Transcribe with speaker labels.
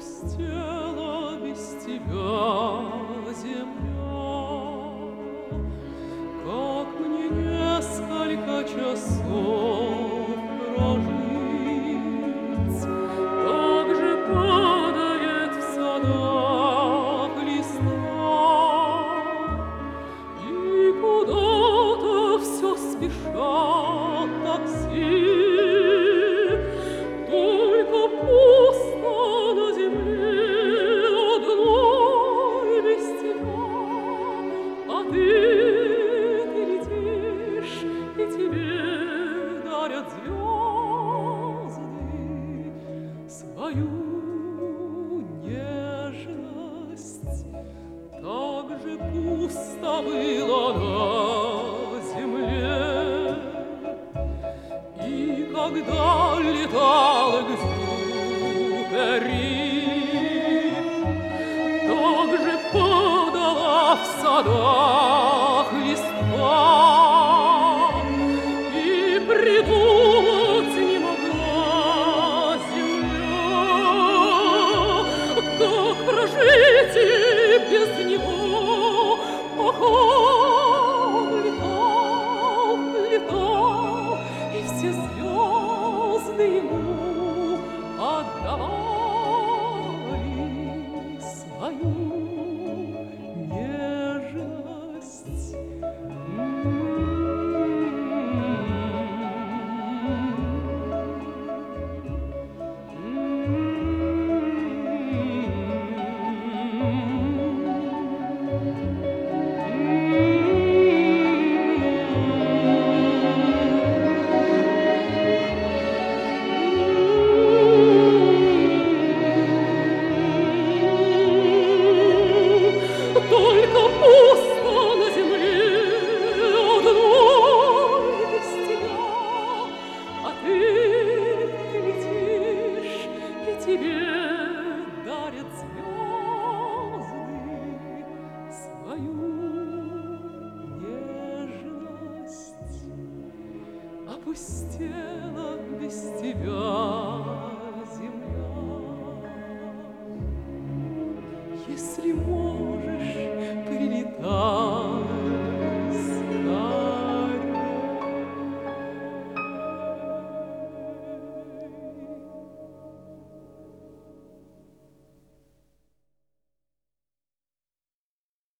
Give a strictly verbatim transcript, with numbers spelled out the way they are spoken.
Speaker 1: опустела без тебя земля. Как мне несколько часов прожить, так же падает в садах листва, и куда-то все спешат такси. Только пусто на земле одной без тебя, а ты, ты летишь, и тебе дарят звезды свою нежность. Так же пусто было на земле, и когда летал Экзюпери, так же падала в садах листва, и придумать не могла земля, как прожить без него. Ах, он летал, летал, и все звезды ему отдавали свою нежность. Только пусто на земле одной без тебя, а ты, ты летишь, и тебе дарят звезды свою нежность. Опустела без тебя земля. Если можно,